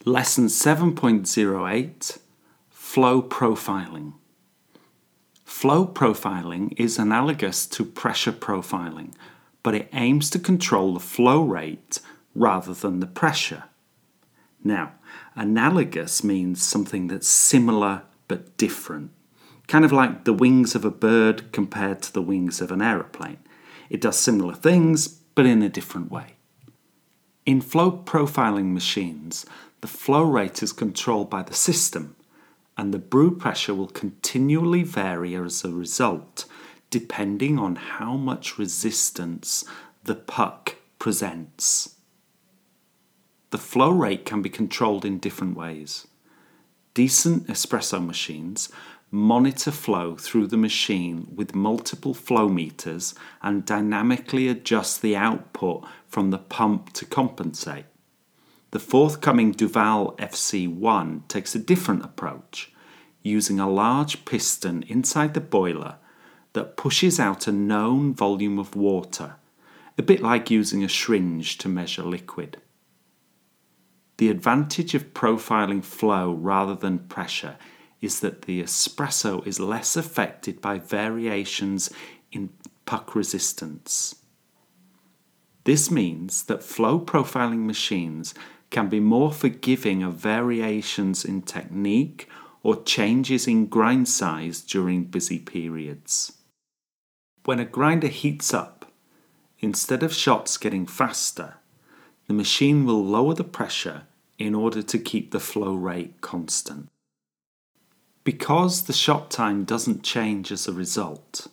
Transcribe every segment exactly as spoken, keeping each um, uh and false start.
Lesson seven point oh eight, Flow Profiling. Flow profiling is analogous to pressure profiling, but it aims to control the flow rate rather than the pressure. Now, analogous means something that's similar but different, kind of like the wings of a bird compared to the wings of an aeroplane. It does similar things, but in a different way. In flow profiling machines, the flow rate is controlled by the system, and the brew pressure will continually vary as a result, depending on how much resistance the puck presents. The flow rate can be controlled in different ways. Decent espresso machines monitor flow through the machine with multiple flow meters and dynamically adjust the output from the pump to compensate. The forthcoming Duval F C one takes a different approach, using a large piston inside the boiler that pushes out a known volume of water, a bit like using a syringe to measure liquid. The advantage of profiling flow rather than pressure is that the espresso is less affected by variations in puck resistance. This means that flow profiling machines can be more forgiving of variations in technique or changes in grind size during busy periods. When a grinder heats up, instead of shots getting faster, the machine will lower the pressure in order to keep the flow rate constant. Because the shot time doesn't change as a result,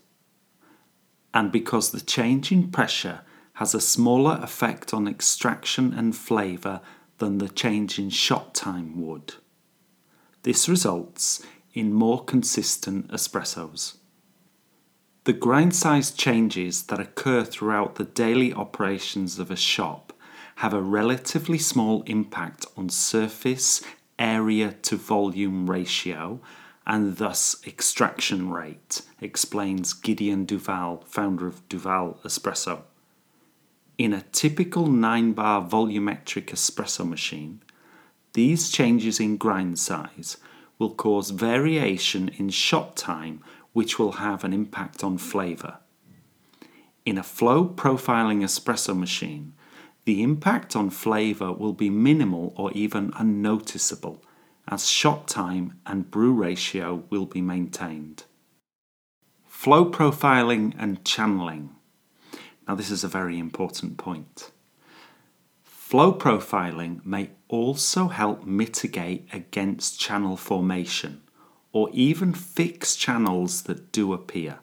and because the change in pressure has a smaller effect on extraction and flavour than the change in shot time would, this results in more consistent espressos. The grind size changes that occur throughout the daily operations of a shop have a relatively small impact on surface area to volume ratio and thus extraction rate, explains Gideon Duval, founder of Duval Espresso. In a typical nine bar volumetric espresso machine, these changes in grind size will cause variation in shot time, which will have an impact on flavour. In a flow profiling espresso machine, the impact on flavour will be minimal or even unnoticeable, as shot time and brew ratio will be maintained. Flow profiling and channeling. Now, this is a very important point. Flow profiling may also help mitigate against channel formation or even fix channels that do appear.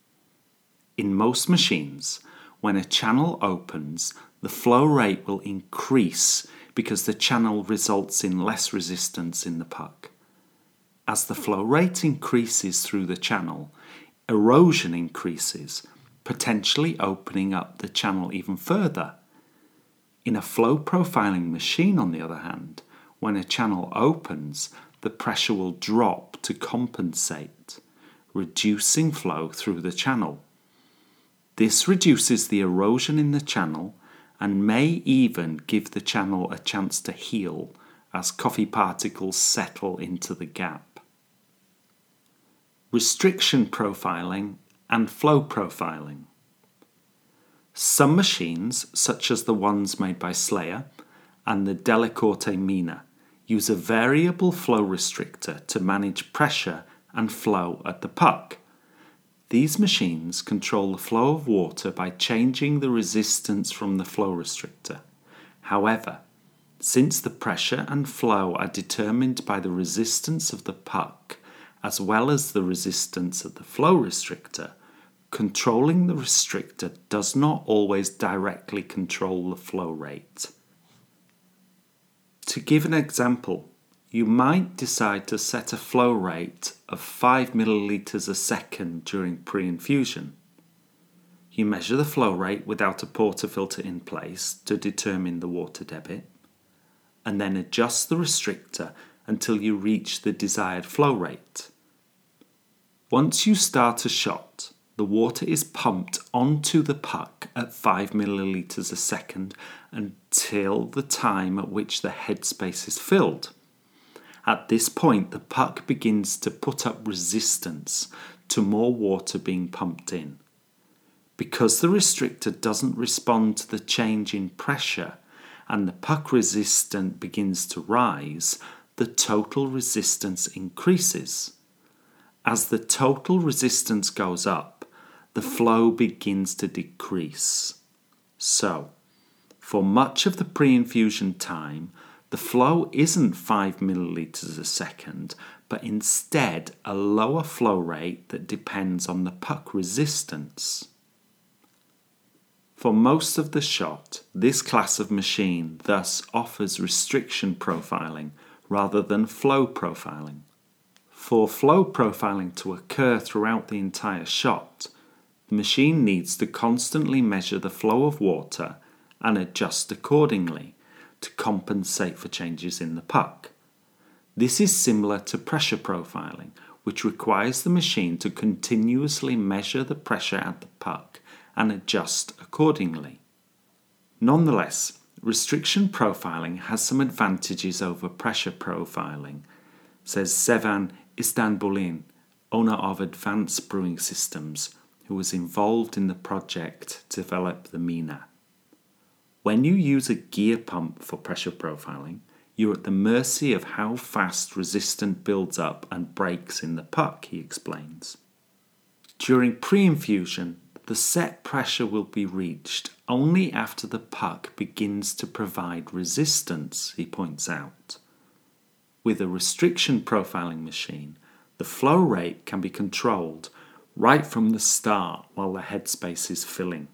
In most machines, when a channel opens, the flow rate will increase because the channel results in less resistance in the puck. As the flow rate increases through the channel, erosion increases, potentially opening up the channel even further. In a flow profiling machine, on the other hand, when a channel opens, the pressure will drop to compensate, reducing flow through the channel. This reduces the erosion in the channel and may even give the channel a chance to heal as coffee particles settle into the gap. Restriction profiling and flow profiling. Some machines, such as the ones made by Slayer and the Delacorte Mina, use a variable flow restrictor to manage pressure and flow at the puck. These machines control the flow of water by changing the resistance from the flow restrictor. However, since the pressure and flow are determined by the resistance of the puck as well as the resistance of the flow restrictor, controlling the restrictor does not always directly control the flow rate. To give an example, you might decide to set a flow rate of five milliliters a second during pre-infusion. You measure the flow rate without a portafilter in place to determine the water debit, and then adjust the restrictor until you reach the desired flow rate. Once you start a shot, the water is pumped onto the puck at five millilitres a second until the time at which the headspace is filled. At this point, the puck begins to put up resistance to more water being pumped in. Because the restrictor doesn't respond to the change in pressure and the puck resistance begins to rise, the total resistance increases. As the total resistance goes up, the flow begins to decrease. So, for much of the pre-infusion time, the flow isn't five millilitres a second, but instead a lower flow rate that depends on the puck resistance. For most of the shot, this class of machine thus offers restriction profiling rather than flow profiling. For flow profiling to occur throughout the entire shot, the machine needs to constantly measure the flow of water and adjust accordingly to compensate for changes in the puck. This is similar to pressure profiling, which requires the machine to continuously measure the pressure at the puck and adjust accordingly. Nonetheless, restriction profiling has some advantages over pressure profiling, says Sevan Istanbulian, owner of Advanced Brewing Systems, who was involved in the project to develop the MENA. When you use a gear pump for pressure profiling, you're at the mercy of how fast resistance builds up and breaks in the puck, he explains. During pre-infusion, the set pressure will be reached only after the puck begins to provide resistance, he points out. With a restriction profiling machine, the flow rate can be controlled right from the start while the headspace is filling.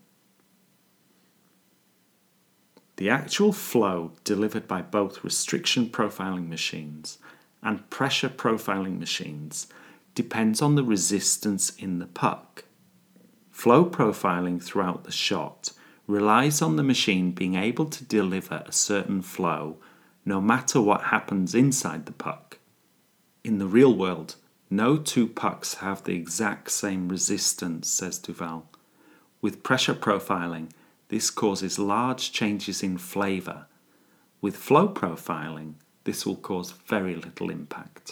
The actual flow delivered by both restriction profiling machines and pressure profiling machines depends on the resistance in the puck. Flow profiling throughout the shot relies on the machine being able to deliver a certain flow no matter what happens inside the puck. In the real world, no two pucks have the exact same resistance, says Duval. With pressure profiling, this causes large changes in flavour. With flow profiling, this will cause very little impact.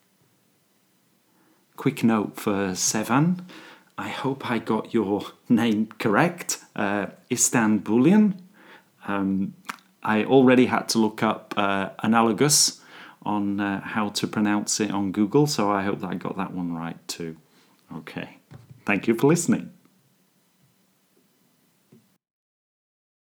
Quick note for Sevan. I hope I got your name correct. Uh, Istanbulian. Um, I already had to look up uh, analogous on uh, how to pronounce it on Google, so I hope that I got that one right too. Okay. Thank you for listening.